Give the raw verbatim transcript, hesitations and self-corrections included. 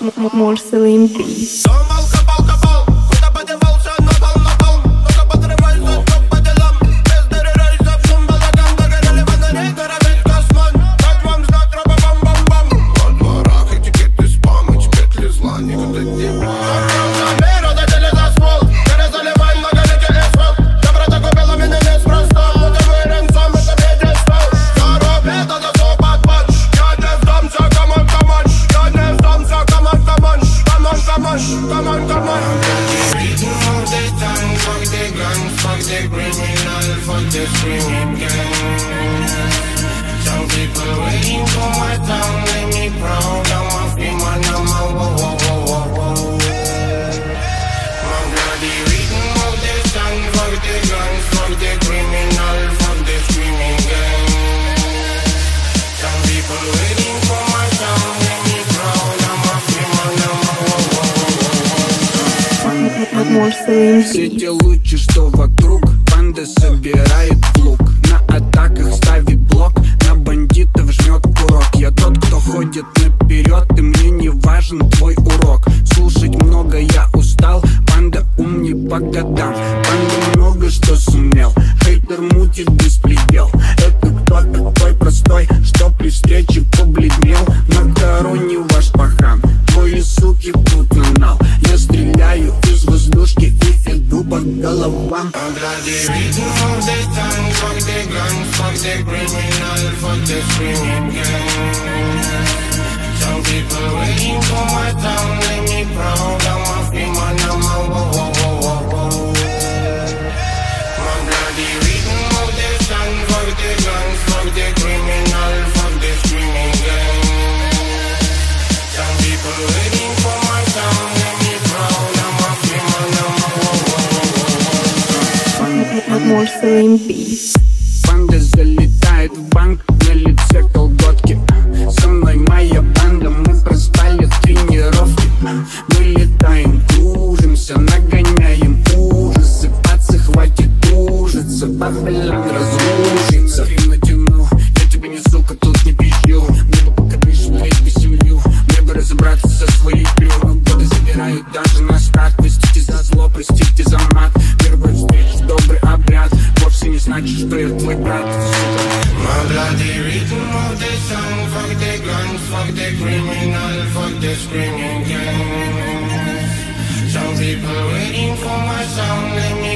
More Slim Peace. Come on, come on. Beating all the time, fuck the guns, fuck the criminal, fuck the screaming gang. Some people waiting for my tongue, let me proud. I'm a free man, I'm a whoa, whoa, whoa, whoa, whoa. My bloody beating all the time, fuck the guns, fuck the criminal, fuck the screaming gang. Some people waiting for my tongue, let me proud. I'm a free man, I'm a whoa, whoa, whoa. Все те лучи, что вокруг, банда собирает лук. На атаках ставит блок, на бандитов жмет курок. Я тот, кто ходит наперед, и мне не важен твой урок. Слушать много я устал, банда ум не по годам. Банда много что сумел, хейтер мутит беспредел. Это кто такой простой, что при встрече побледнел? Макарони ваш пахан, твои суки тут нал. Я стреляю из воздушки и иду по головам. I'm bloody beating all the time, fuck the guns, fuck the criminal, fuck the screaming gang. Some people waiting for my tongue, let me proud. I'm a free man, I'm a whoa, whoa, whoa, whoa, whoa. I'm bloody beating all the time, fuck the guns, fuck the criminal, fuck the screaming gang. Some people waiting for my tongue, let me proud. I'm a free man, I'm a whoa, whoa, whoa, whoa. More Slim Peace. Банда залетает в банк, на лице колготки. Со мной моя банда, мы проспали тренировки. Мы летаем, кружимся, нагоняем ужасы. Пацы, хватит ужиться, Бабилон разрушится. Фильм натяну, я тебе не сука, тут не пищу. Мне бы пока лишь бы семью, мне бы разобраться со своей клювой. Годы забирают даже на старт. Простите за зло, простите за мат. Первая встреча, добрый обряд. Вовсе не значит, что я твой брат, сука. My bloody rhythm of the sun, fuck the guns, fuck the criminal, fuck the screaming gang. Some people waiting for my sound, let me